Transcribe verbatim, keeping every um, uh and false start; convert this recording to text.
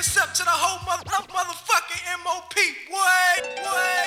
Biggest up to the whole mother, motherfucking M O P. What? What?